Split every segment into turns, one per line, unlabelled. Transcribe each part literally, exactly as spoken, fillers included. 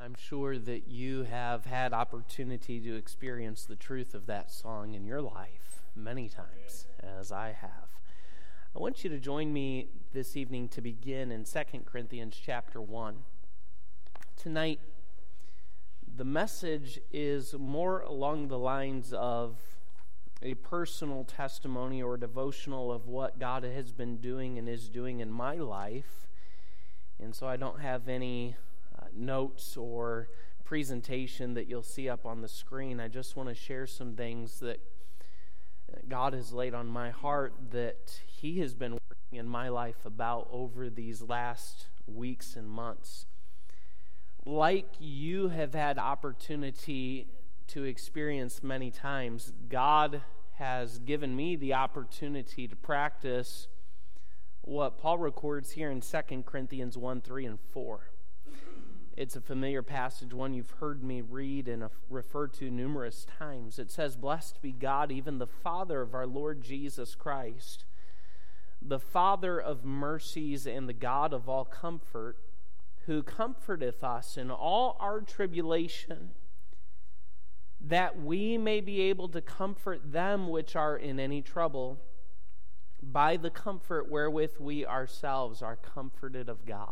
I'm sure that you have had opportunity to experience the truth of that song in your life many times, as I have. I want you to join me this evening to begin in Second Corinthians chapter one. Tonight, the message is more along the lines of a personal testimony or devotional of what God has been doing and is doing in my life. And so I don't have any uh, notes or presentation that you'll see up on the screen. I just want to share some things that God has laid on my heart that He has been working in my life about over these last weeks and months. Like you have had opportunity to experience many times, God has given me the opportunity to practice what Paul records here in Second Corinthians one, three, and four. It's a familiar passage, one you've heard me read and refer to numerous times. It says, "Blessed be God, even the Father of our Lord Jesus Christ, the Father of mercies and the God of all comfort, who comforteth us in all our tribulation, that we may be able to comfort them which are in any trouble, by the comfort wherewith we ourselves are comforted of God."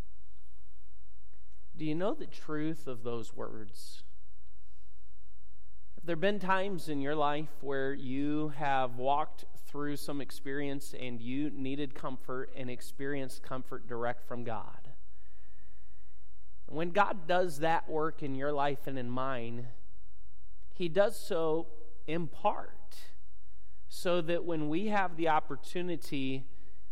Do you know the truth of those words? Have there been times in your life where you have walked through some experience and you needed comfort and experienced comfort direct from God? And when God does that work in your life and in mine, He does so in part, so that when we have the opportunity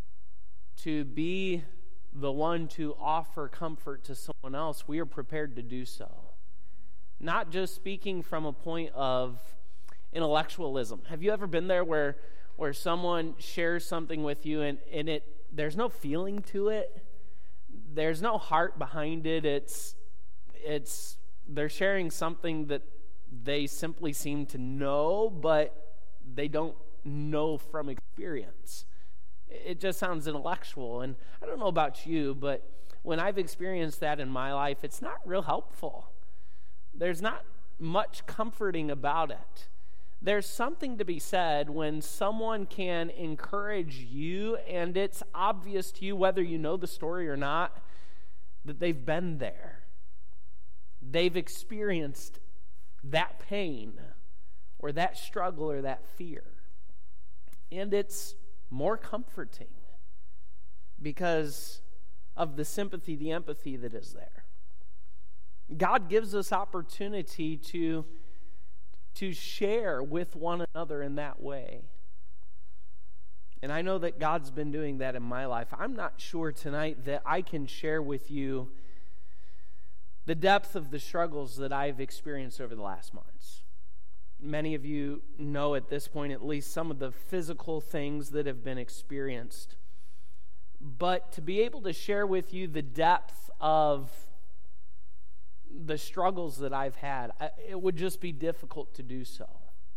to be the one to offer comfort to someone else, we are prepared to do so. Not just speaking from a point of intellectualism. Have you ever been there where where someone shares something with you and, and it there's no feeling to it? There's no heart behind it. It's it's they're sharing something that they simply seem to know, but they don't know from experience. It just sounds intellectual. And I don't know about you, but when I've experienced that in my life, it's not real helpful. There's not much comforting about it. There's something to be said when someone can encourage you, and it's obvious to you, whether you know the story or not, that they've been there. They've experienced that pain or that struggle or that fear. And it's more comforting because of the sympathy, the empathy that is there. God gives us opportunity to, to share with one another in that way. And I know that God's been doing that in my life. I'm not sure tonight that I can share with you the depth of the struggles that I've experienced over the last months. Many of you know at this point at least some of the physical things that have been experienced. But to be able to share with you the depth of the struggles that I've had, it would just be difficult to do so.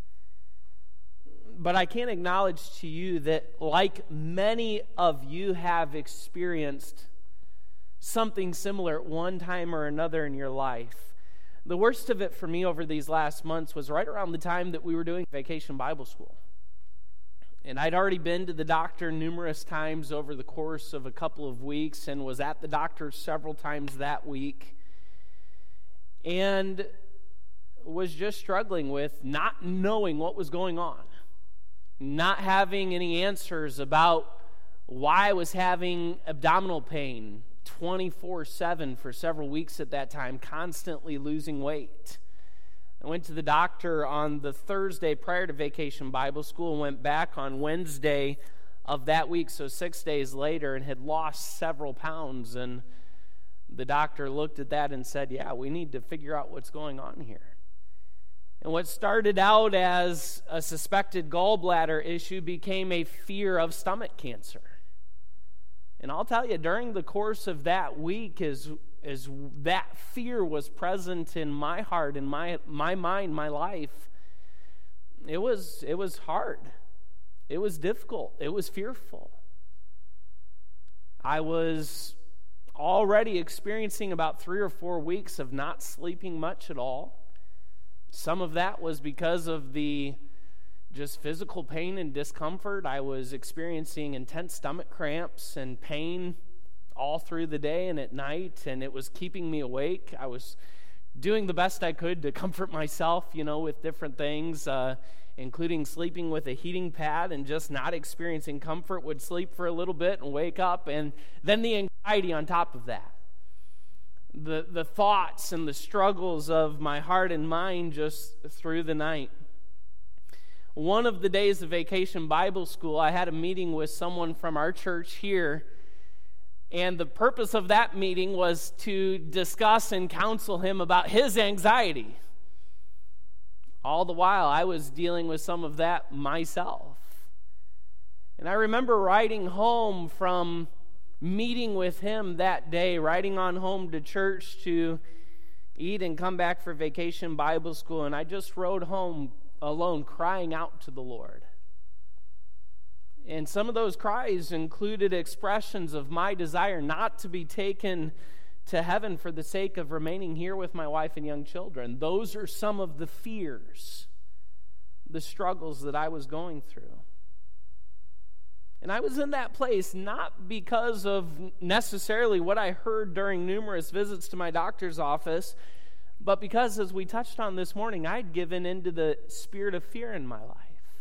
But I can acknowledge to you that like many of you have experienced something similar at one time or another in your life. The worst of it for me over these last months was right around the time that we were doing Vacation Bible School. And I'd already been to the doctor numerous times over the course of a couple of weeks and was at the doctor several times that week. And was just struggling with not knowing what was going on. Not having any answers about why I was having abdominal pain twenty-four seven for several weeks at that time, constantly losing weight. I went to the doctor on the Thursday prior to Vacation Bible School and went back on Wednesday of that week, so six days later, and had lost several pounds. And the doctor looked at that and said, yeah, we need to figure out what's going on here. And what started out as a suspected gallbladder issue became a fear of stomach cancer. And I'll tell you, during the course of that week, as, as that fear was present in my heart, in my my mind, my life, it was it was hard. It was difficult. It was fearful. I was already experiencing about three or four weeks of not sleeping much at all. Some of that was because of the just physical pain and discomfort. I was experiencing intense stomach cramps and pain all through the day and at night, and it was keeping me awake. I was doing the best I could to comfort myself, you know, with different things, uh, including sleeping with a heating pad and just not experiencing comfort. Would sleep for a little bit and wake up, and then the anxiety on top of that. The, the thoughts and the struggles of my heart and mind just through the night. One of the days of Vacation Bible School, I had a meeting with someone from our church here, and the purpose of that meeting was to discuss and counsel him about his anxiety. All the while, I was dealing with some of that myself. And I remember riding home from meeting with him that day, riding on home to church to eat and come back for Vacation Bible School, and I just rode home alone, crying out to the Lord. And some of those cries included expressions of my desire not to be taken to heaven for the sake of remaining here with my wife and young children. Those are some of the fears, the struggles that I was going through. And I was in that place not because of necessarily what I heard during numerous visits to my doctor's office, but because, as we touched on this morning, I'd given into the spirit of fear in my life.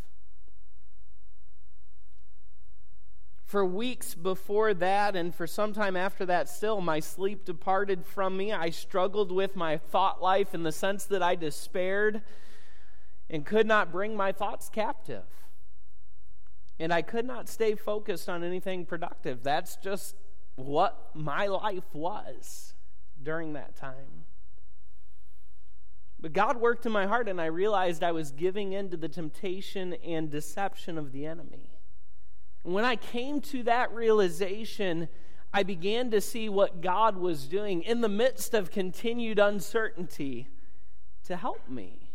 For weeks before that, and for some time after that still, my sleep departed from me. I struggled with my thought life in the sense that I despaired and could not bring my thoughts captive. And I could not stay focused on anything productive. That's just what my life was during that time. But God worked in my heart, and I realized I was giving in to the temptation and deception of the enemy. And when I came to that realization, I began to see what God was doing in the midst of continued uncertainty to help me.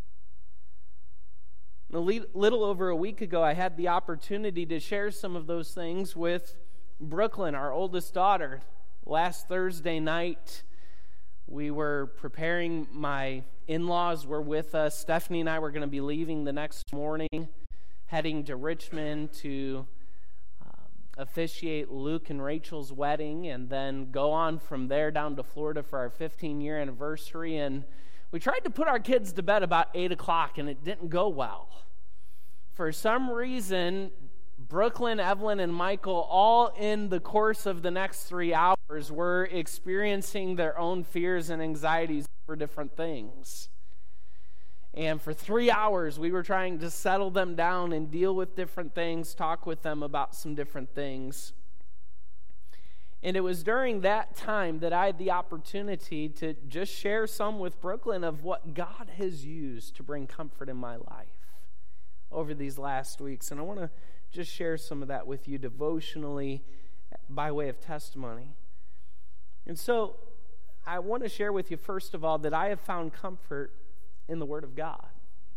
A little over a week ago, I had the opportunity to share some of those things with Brooklyn, our oldest daughter. Last Thursday night, we were preparing. My in-laws were with us. Stephanie and I were going to be leaving the next morning, heading to Richmond to um, officiate Luke and Rachel's wedding, and then go on from there down to Florida for our fifteen-year anniversary. And we tried to put our kids to bed about eight o'clock, and it didn't go well. For some reason, Brooklyn, Evelyn, and Michael, all in the course of the next three hours, were experiencing their own fears and anxieties for different things. And for three hours, we were trying to settle them down and deal with different things, talk with them about some different things. And it was during that time that I had the opportunity to just share some with Brooklyn of what God has used to bring comfort in my life over these last weeks. And I want to just share some of that with you devotionally by way of testimony. And so I want to share with you, first of all, that I have found comfort in the Word of God.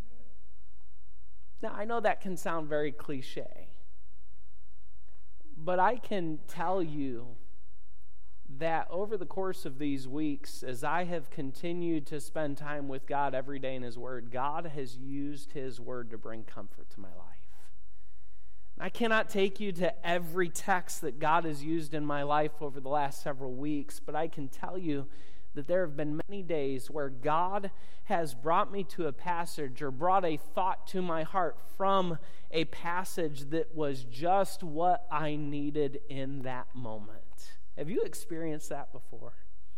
Now, I know that can sound very cliche, but I can tell you that over the course of these weeks, as I have continued to spend time with God every day in His Word, God has used His Word to bring comfort to my life. I cannot take you to every text that God has used in my life over the last several weeks, but I can tell you that there have been many days where God has brought me to a passage or brought a thought to my heart from a passage that was just what I needed in that moment. Have you experienced that before?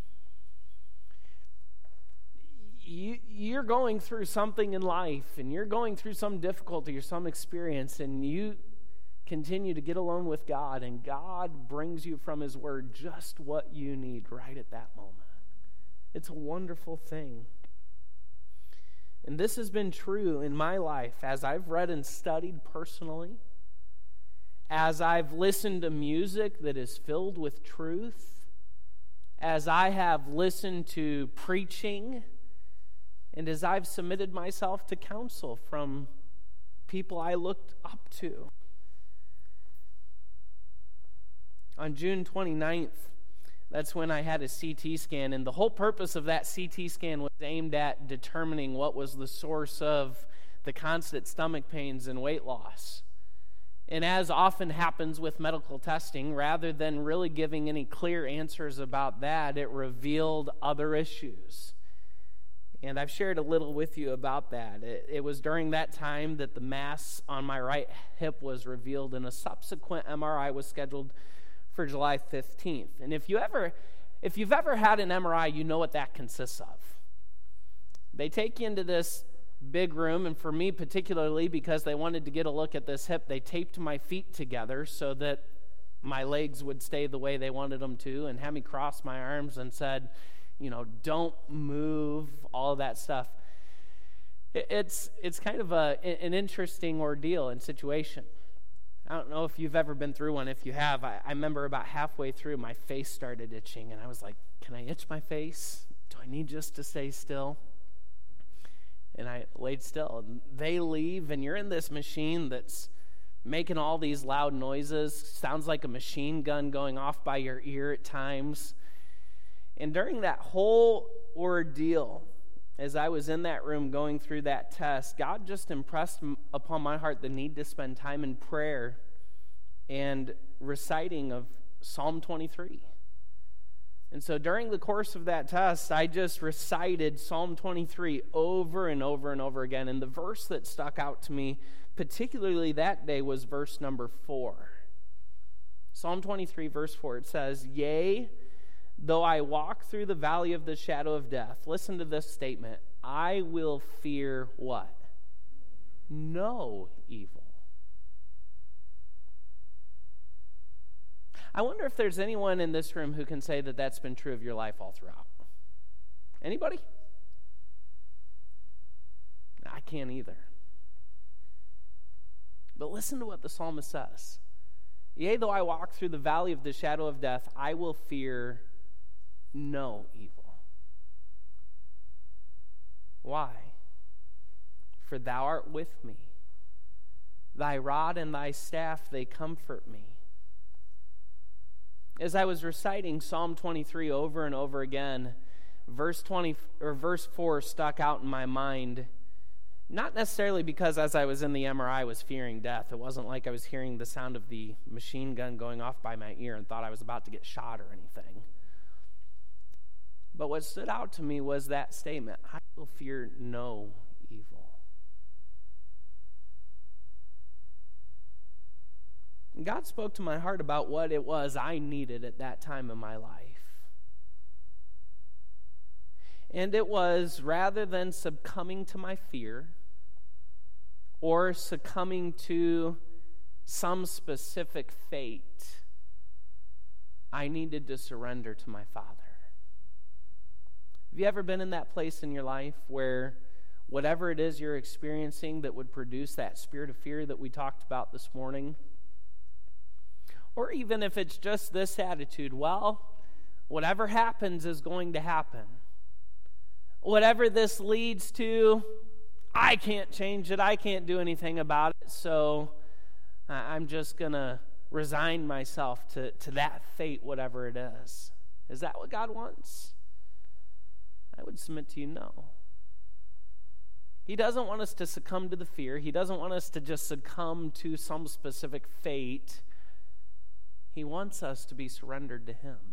You, you're going through something in life, and you're going through some difficulty or some experience, and you continue to get alone with God, and God brings you from His Word just what you need right at that moment. It's a wonderful thing. And this has been true in my life as I've read and studied personally, as I've listened to music that is filled with truth, as I have listened to preaching, and as I've submitted myself to counsel from people I looked up to. On June twenty-ninth, That's when I had a C T scan, and the whole purpose of that C T scan was aimed at determining what was the source of the constant stomach pains and weight loss. And as often happens with medical testing, rather than really giving any clear answers about that, it revealed other issues. And I've shared a little with you about that. It, it was during that time that the mass on my right hip was revealed, and a subsequent M R I was scheduled for July fifteenth. And if you ever, if you've ever had an M R I, you know what that consists of. They take you into this big room, and for me particularly, because they wanted to get a look at this hip, they taped my feet together so that my legs would stay the way they wanted them to, and had me cross my arms and said, you know, don't move, all of that stuff. It's it's kind of a an interesting ordeal and situation. I don't know if you've ever been through one. If you have, I, I remember about halfway through, my face started itching, and I was like, can I itch my face? Do I need just to stay still? And I laid still. And they leave, and you're in this machine that's making all these loud noises. Sounds like a machine gun going off by your ear at times. And during that whole ordeal, as I was in that room going through that test, God just impressed upon my heart the need to spend time in prayer and reciting of Psalm twenty-three. And so during the course of that test, I just recited Psalm twenty-three over and over and over again. And the verse that stuck out to me, particularly that day, was verse number four. Psalm twenty-three, verse four, it says, "Yea, though I walk through the valley of the shadow of death," listen to this statement, "I will fear" what? No evil. I wonder if there's anyone in this room who can say that that's been true of your life all throughout. Anybody? I can't either. But listen to what the psalmist says. "Yea, though I walk through the valley of the shadow of death, I will fear no evil." Why? "For thou art with me. Thy rod and thy staff, they comfort me." As I was reciting Psalm twenty-three over and over again, verse twenty or verse four stuck out in my mind. Not necessarily because as I was in the M R I I was fearing death. It wasn't like I was hearing the sound of the machine gun going off by my ear and thought I was about to get shot or anything. But what stood out to me was that statement, "I will fear no evil." And God spoke to my heart about what it was I needed at that time in my life. And it was, rather than succumbing to my fear or succumbing to some specific fate, I needed to surrender to my Father. Have you ever been in that place in your life where whatever it is you're experiencing that would produce that spirit of fear that we talked about this morning, or even if it's just this attitude, well, whatever happens is going to happen. Whatever this leads to, I can't change it. I can't do anything about it. So I'm just going to resign myself to, to that fate, whatever it is. Is that what God wants? I would submit to you, no. He doesn't want us to succumb to the fear. He doesn't want us to just succumb to some specific fate. He wants us to be surrendered to Him.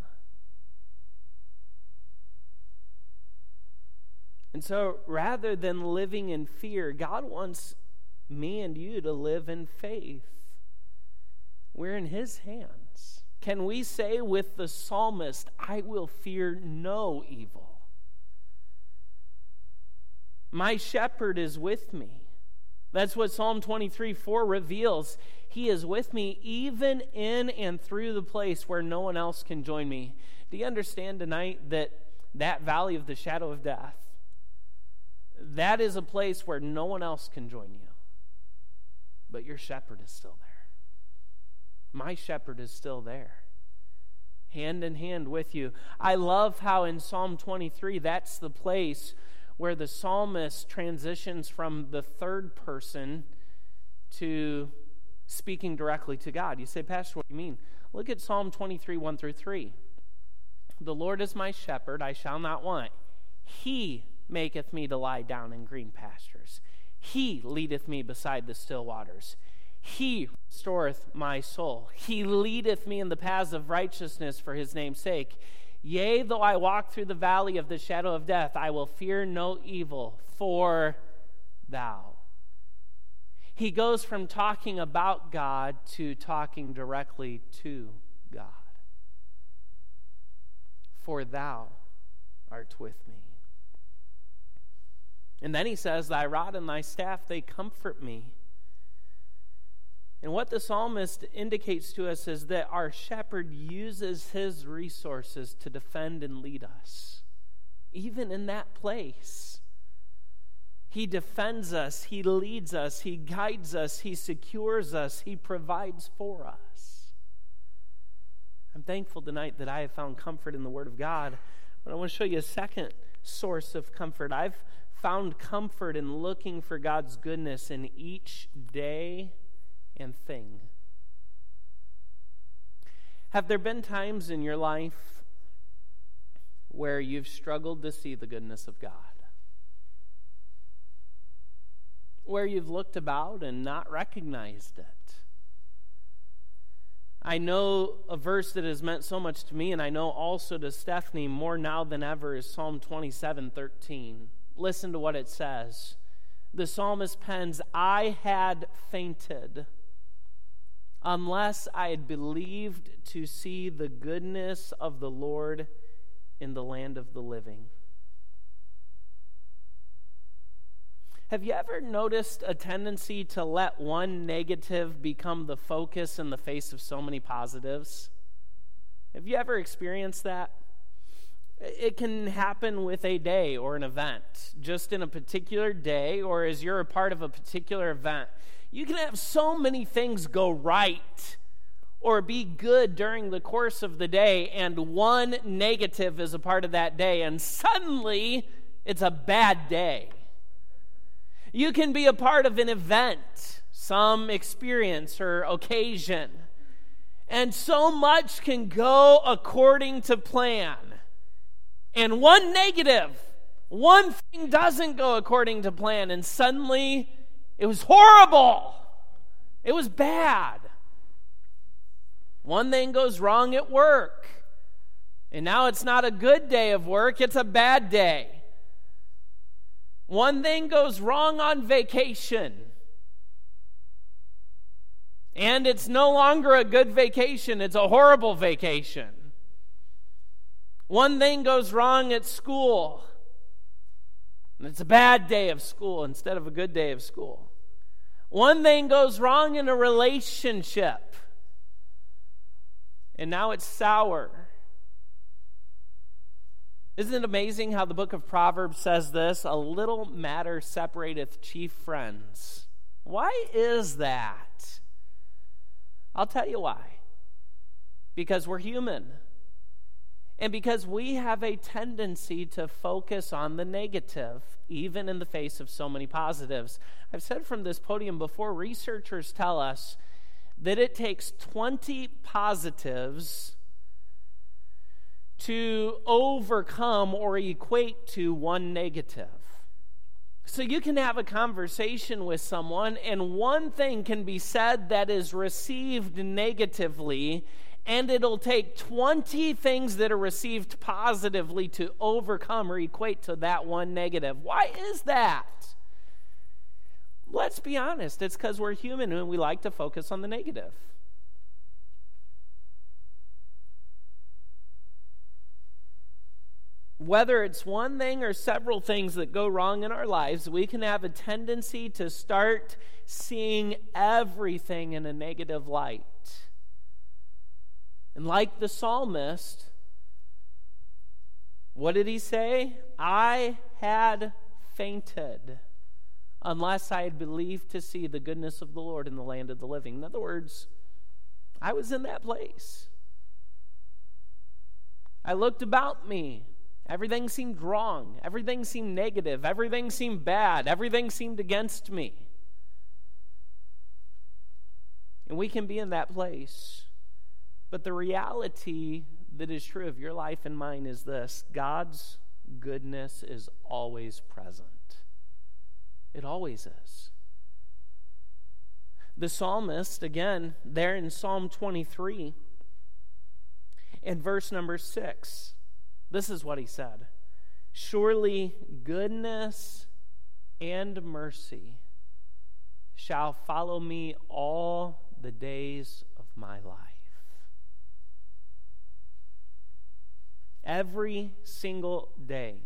And so rather than living in fear, God wants me and you to live in faith. We're in His hands. Can we say with the psalmist, "I will fear no evil"? My shepherd is with me. That's what Psalm twenty-three four reveals. He is with me even in and through the place where no one else can join me. Do you understand tonight that that valley of the shadow of death, that is a place where no one else can join you? But your shepherd is still there. My shepherd is still there, hand in hand with you. I love how in Psalm twenty-three, that's the place where the psalmist transitions from the third person to speaking directly to God. You say, "Pastor, what do you mean?" Look at Psalm twenty-three, one through three. The Lord is my shepherd, I shall not want. He maketh me to lie down in green pastures. He leadeth me beside the still waters. He restoreth my soul. He leadeth me in the paths of righteousness for his name's sake. Yea, though I walk through the valley of the shadow of death, I will fear no evil, for thou. He goes from talking about God to talking directly to God. For thou art with me. And then he says, thy rod and thy staff, they comfort me. And what the psalmist indicates to us is that our shepherd uses his resources to defend and lead us, even in that place. He defends us, he leads us, he guides us, he secures us, he provides for us. I'm thankful tonight that I have found comfort in the Word of God, but I want to show you a second source of comfort. I've found comfort in looking for God's goodness in each day and thing. Have there been times in your life where you've struggled to see the goodness of God? Where you've looked about and not recognized it? I know a verse that has meant so much to me, and I know also to Stephanie more now than ever, is Psalm twenty-seven thirteen. Listen to what it says. The psalmist pens, I had fainted unless I had believed to see the goodness of the Lord in the land of the living. Have you ever noticed a tendency to let one negative become the focus in the face of so many positives? Have you ever experienced that? It can happen with a day or an event, just in a particular day, or as you're a part of a particular event. You can have so many things go right or be good during the course of the day, and one negative is a part of that day, and suddenly it's a bad day. You can be a part of an event, some experience or occasion, and so much can go according to plan. And one negative, one thing doesn't go according to plan, and suddenly it was horrible. It was bad. One thing goes wrong at work, and now it's not a good day of work, it's a bad day. One thing goes wrong on vacation, and it's no longer a good vacation, it's a horrible vacation. One thing goes wrong at school, and it's a bad day of school instead of a good day of school. One thing goes wrong in a relationship, and now it's sour. Isn't it amazing how the book of Proverbs says this? A little matter separateth chief friends. Why is that? I'll tell you why. Because we're human. And because we have a tendency to focus on the negative, even in the face of so many positives. I've said from this podium before, researchers tell us that it takes twenty positives to overcome or equate to one negative. So you can have a conversation with someone, and one thing can be said that is received negatively, and it'll take twenty things that are received positively to overcome or equate to that one negative. Why is that? Let's be honest. It's because we're human and we like to focus on the negative. Whether it's one thing or several things that go wrong in our lives, we can have a tendency to start seeing everything in a negative light. And like the psalmist, what did he say? I had fainted unless I had believed to see the goodness of the Lord in the land of the living. In other words, I was in that place. I looked about me. Everything seemed wrong. Everything seemed negative. Everything seemed bad. Everything seemed against me. And we can be in that place. But the reality that is true of your life and mine is this: God's goodness is always present. It always is. The psalmist, again, there in Psalm twenty-three, in verse number six, this is what he said: "Surely goodness and mercy shall follow me all the days of my life." Every single day,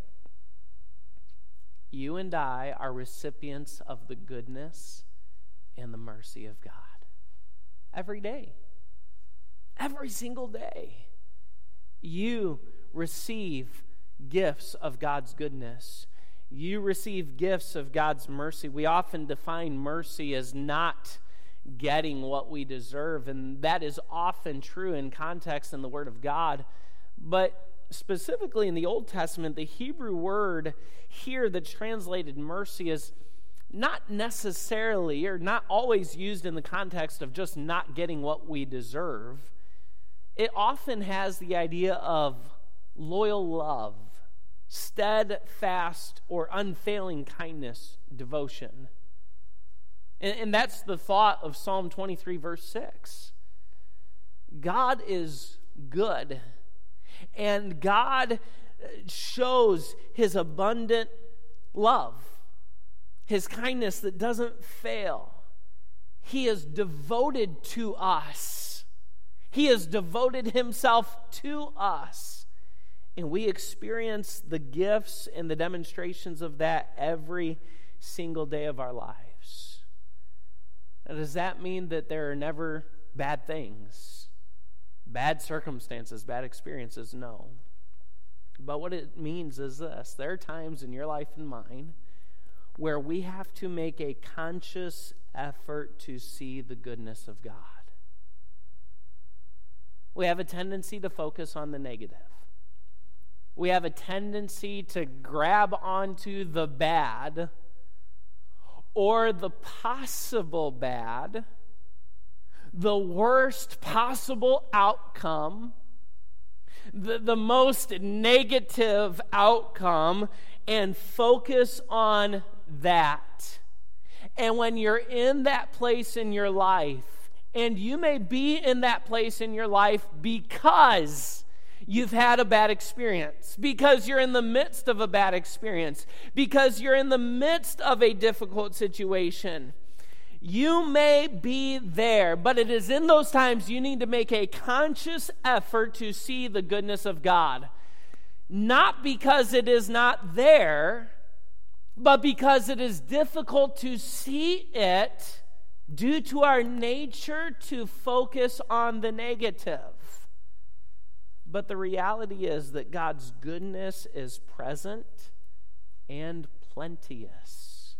you and I are recipients of the goodness and the mercy of God. Every day. Every single day. You receive gifts of God's goodness. You receive gifts of God's mercy. We often define mercy as not getting what we deserve, and that is often true in context in the Word of God. But specifically in the Old Testament, the Hebrew word here that's translated mercy is not necessarily or not always used in the context of just not getting what we deserve. It often has the idea of loyal love, steadfast or unfailing kindness, devotion. And, and that's the thought of Psalm twenty-three, verse six. God is good, and God shows his abundant love, his kindness that doesn't fail. He is devoted to us. He has devoted himself to us. And we experience the gifts and the demonstrations of that every single day of our lives. Now, does that mean that there are never bad things, bad circumstances, bad experiences? No. But what it means is this: there are times in your life and mine where we have to make a conscious effort to see the goodness of God. We have a tendency to focus on the negative. We have a tendency to grab onto the bad or the possible bad, the worst possible outcome, the, the most negative outcome, and focus on that. And when you're in that place in your life, and you may be in that place in your life because you've had a bad experience, because you're in the midst of a bad experience, because you're in the midst of a difficult situation. You may be there, but it is in those times you need to make a conscious effort to see the goodness of God. Not because it is not there, but because it is difficult to see it due to our nature to focus on the negative. But the reality is that God's goodness is present and plenteous.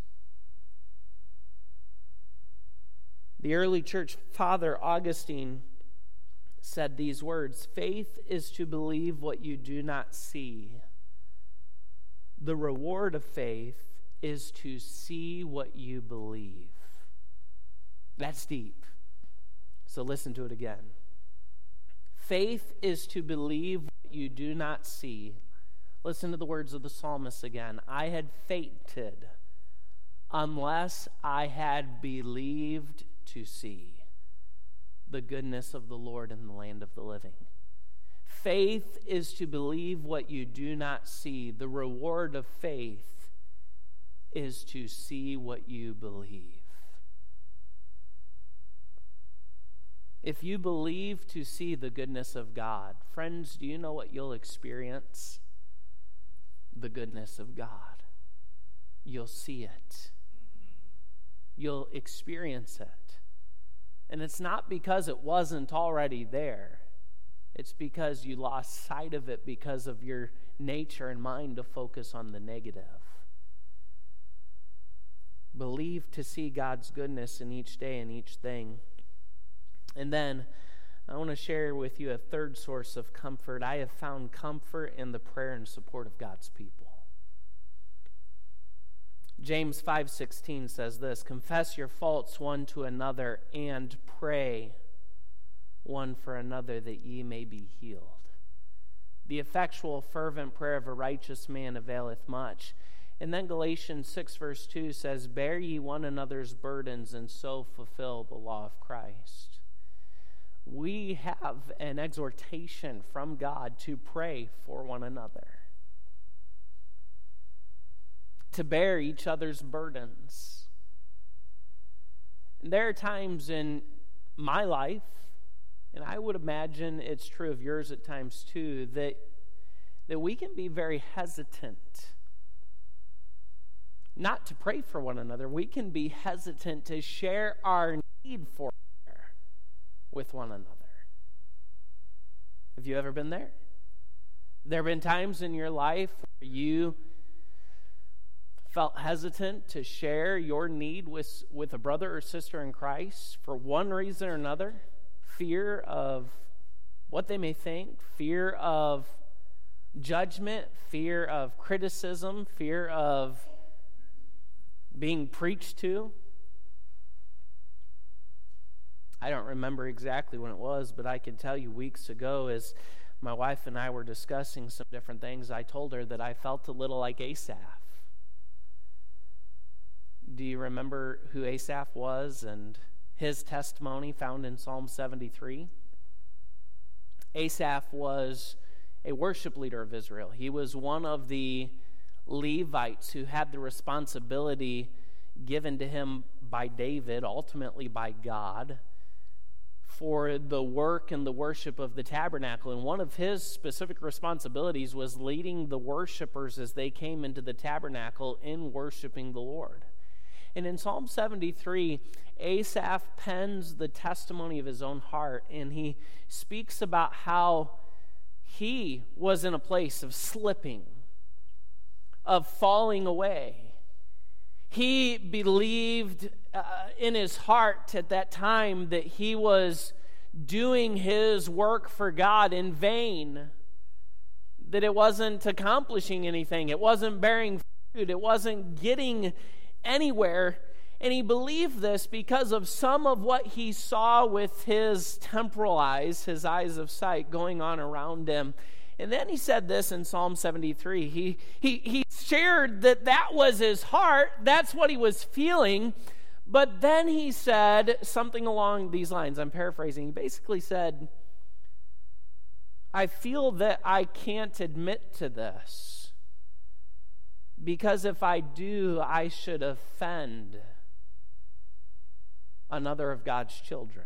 The early church father Augustine said these words: "Faith is to believe what you do not see. The reward of faith is to see what you believe." That's deep. So listen to it again. Faith is to believe what you do not see. Listen to the words of the psalmist again. "I had fainted unless I had believed to see the goodness of the Lord in the land of the living." Faith is to believe what you do not see. The reward of faith is to see what you believe. If you believe to see the goodness of God, friends, do you know what you'll experience? The goodness of God. You'll see it. You'll experience it. And it's not because it wasn't already there. It's because you lost sight of it because of your nature and mind to focus on the negative. Believe to see God's goodness in each day and each thing. And then I want to share with you a third source of comfort. I have found comfort in the prayer and support of God's people. James five sixteen says this: "Confess your faults one to another and pray one for another that ye may be healed." The effectual, fervent prayer of a righteous man availeth much. And then Galatians six verse two says, bear ye one another's burdens and so fulfill the law of Christ. We have an exhortation from God to pray for one another, to bear each other's burdens. And there are times in my life, and I would imagine it's true of yours at times too, that, that we can be very hesitant not to pray for one another. We can be hesitant to share our need for prayer with one another. Have you ever been there? There have been times in your life where you felt hesitant to share your need with, with a brother or sister in Christ for one reason or another. Fear of what they may think, fear of judgment, fear of criticism, fear of being preached to. I don't remember exactly when it was, but I can tell you weeks ago, as my wife and I were discussing some different things, I told her that I felt a little like Asaph. Do you remember who Asaph was and his testimony found in Psalm seventy-three? Asaph was a worship leader of Israel. He was one of the Levites who had the responsibility given to him by David, ultimately by God, for the work and the worship of the tabernacle. And one of his specific responsibilities was leading the worshipers as they came into the tabernacle in worshiping the Lord. And in Psalm seventy-three, Asaph pens the testimony of his own heart, and he speaks about how he was in a place of slipping, of falling away. He believed uh, in his heart at that time that he was doing his work for God in vain, that it wasn't accomplishing anything, it wasn't bearing fruit, it wasn't getting anywhere. And he believed this because of some of what he saw with his temporal eyes, his eyes of sight, going on around him. And then he said this in Psalm seventy-three. He, he, he shared that that was his heart. That's what he was feeling. But then he said something along these lines. I'm paraphrasing. He basically said, I feel that I can't admit to this, because if I do, I should offend another of God's children.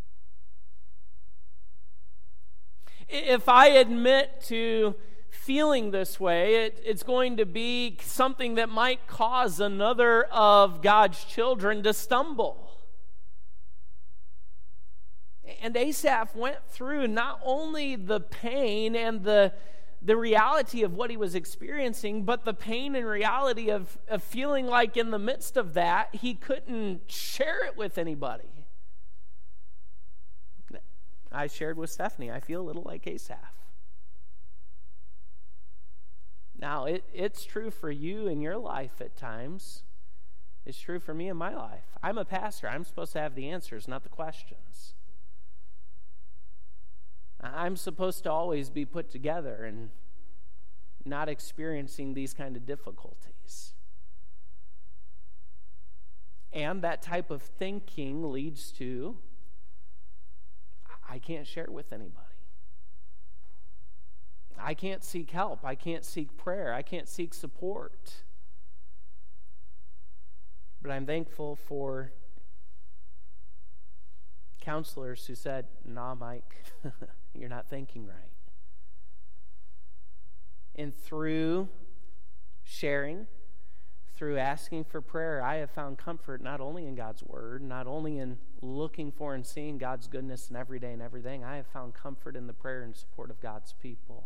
If I admit to feeling this way, it, it's going to be something that might cause another of God's children to stumble. And Asaph went through not only the pain and the, the reality of what he was experiencing, but the pain and reality of, of feeling like in the midst of that, he couldn't share it with anybody. I shared with Stephanie, I feel a little like Asaph. Now, it, it's true for you in your life at times. It's true for me in my life. I'm a pastor. I'm supposed to have the answers, not the questions. I'm supposed to always be put together and not experiencing these kind of difficulties. And that type of thinking leads to, I can't share it with anybody. I can't seek help. I can't seek prayer. I can't seek support. But I'm thankful for counselors who said, nah, Mike, you're not thinking right. And through sharing, through asking for prayer, I have found comfort not only in God's word, not only in looking for and seeing God's goodness in every day and everything. I have found comfort in the prayer and support of God's people.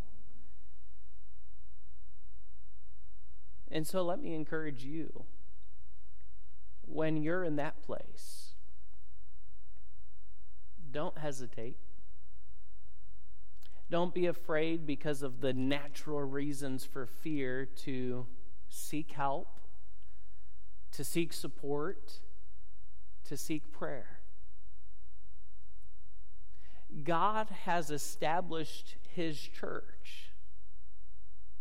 And so let me encourage you, when you're in that place, don't hesitate. Don't be afraid because of the natural reasons for fear to seek help, to seek support, to seek prayer. God has established his church.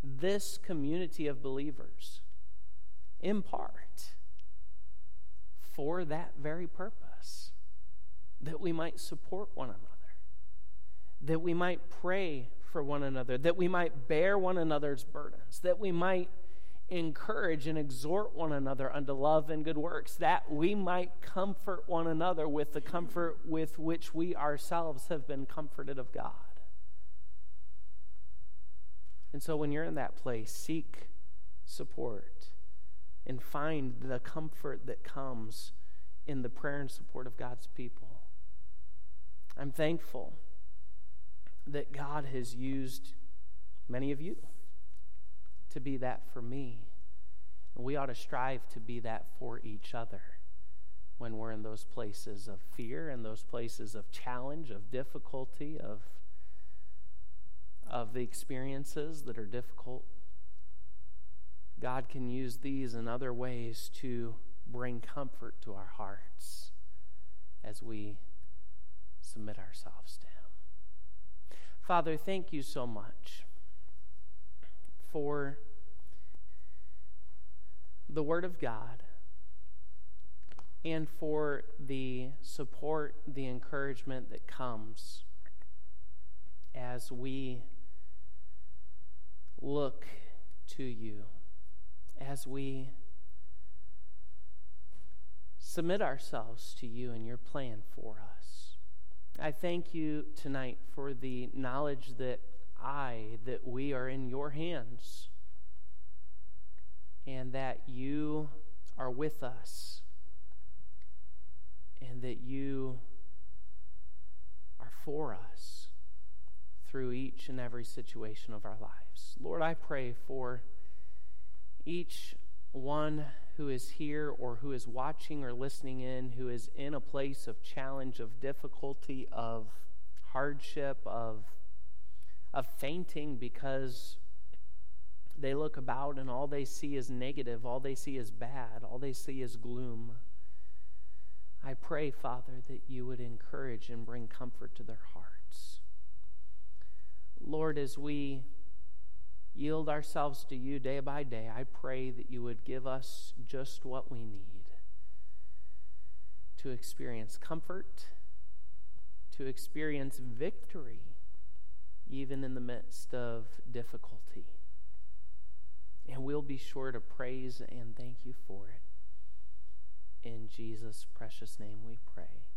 this community of believers in part for that very purpose, that we might support one another, that we might pray for one another, that we might bear one another's burdens, that we might encourage and exhort one another unto love and good works, that we might comfort one another with the comfort with which we ourselves have been comforted of God. And so when you're in that place, seek support and find the comfort that comes in the prayer and support of God's people. I'm thankful that God has used many of you to be that for me. And we ought to strive to be that for each other when we're in those places of fear and those places of challenge, of difficulty, of, of the experiences that are difficult. God can use these and other ways to bring comfort to our hearts as we submit ourselves to Him. Father, thank you so much for the Word of God and for the support, the encouragement that comes as we look to you, as we submit ourselves to you and your plan for us. I thank you tonight for the knowledge that I, that we are in your hands, and that you are with us, and that you are for us through each and every situation of our lives. Lord, I pray for each one who is here or who is watching or listening in, who is in a place of challenge, of difficulty, of hardship, of, of fainting because they look about and all they see is negative, all they see is bad, all they see is gloom. I pray, Father, that you would encourage and bring comfort to their hearts. Lord, as we yield ourselves to you day by day, I pray that you would give us just what we need to experience comfort, to experience victory, even in the midst of difficulty. And we'll be sure to praise and thank you for it. In Jesus' precious name we pray.